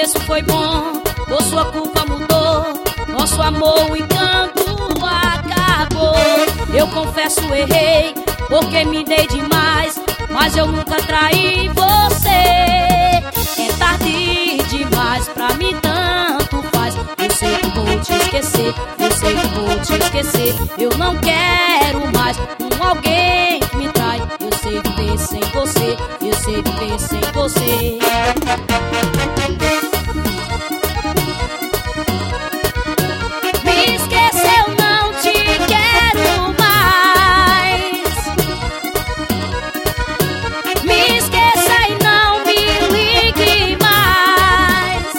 começo foi bom, por sua culpa mudou. Nosso amor, o encanto acabou. Eu confesso, errei, porque me dei demais, mas eu nunca traí você. É tarde demais, pra mim tanto faz. Eu sei que vou te esquecer, eu sei que vou te esquecer. Eu não quero mais alguém que me trai. Eu sei viver sem você, eu sei viver sem você. Me esqueceu, não te quero mais. Me esqueça e não me ligue mais.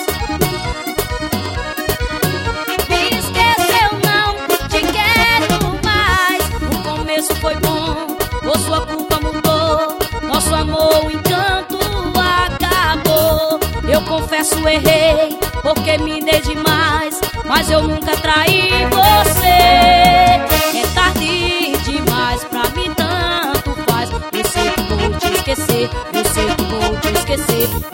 Me esqueceu, não te quero mais. No começo foi bom, por sua culpa mudou. Nosso amor, o encanto acabou. Eu confesso, errei, porque me dei demais, mas eu nunca traí você. É tarde demais, pra mim tanto faz. Eu sei que vou te esquecer, eu sei que vou te esquecer.